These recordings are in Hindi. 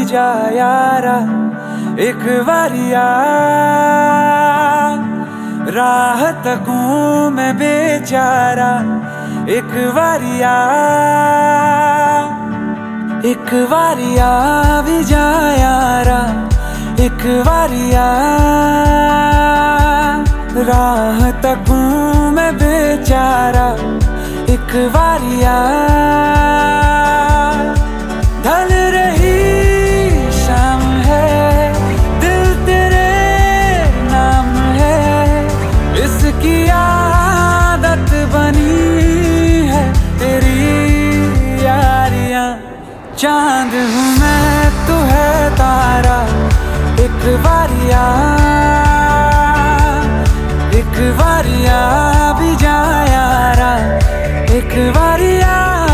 जा यारा एक बारिया, राह तकूं मैं बेचारा एक बारिया, एक बारिया भी जा यारा एक बारिया, राह तकूं मैं बेचारा एक बारिया। ढल रही शाम है, दिल तेरे नाम है, इसकी आदत बनी है तेरी यारियां। चांद हूँ मैं तू है तारा एक बारिया, एक बारिया भी जा यारा एक बारिया।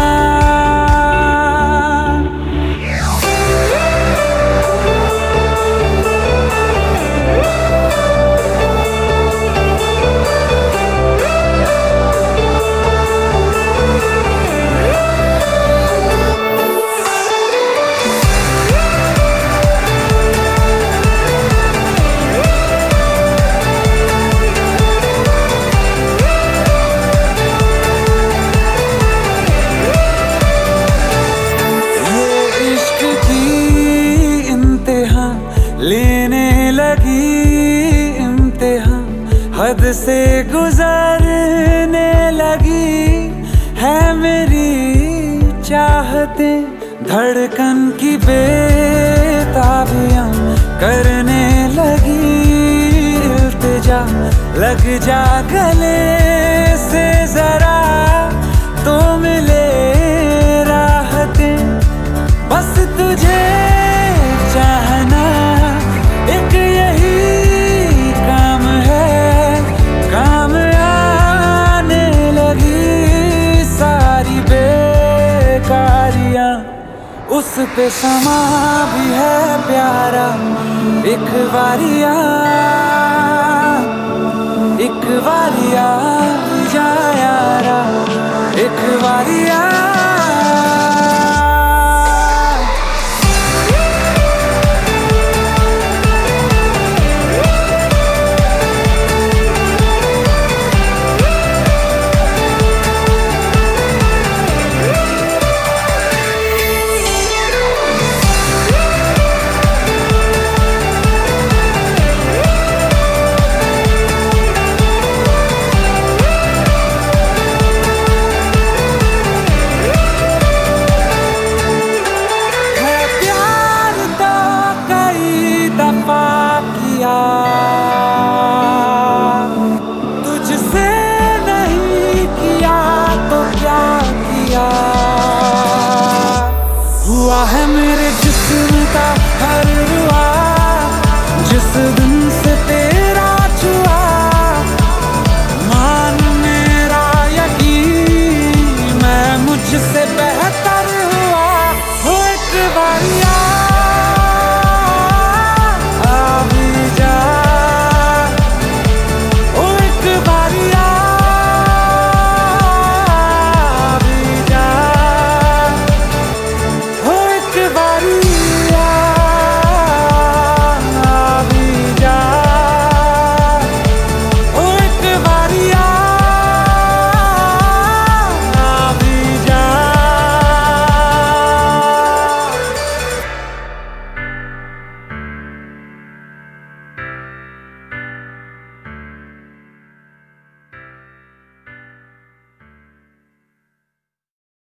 लेने लगी इम्तिहान, हद से गुजरने लगी है मेरी चाहतें, धड़कन की बेताबियां करने लगी इल्तिजा, लग जा गले से जरा तो मिले राहतें, बस तुझे चाहना एक यही काम है, काम आने लगी सारी बेकारियां, उस पे समा भी है प्यारा एक बारिया, एक बारिया जा यारा एक बारिया।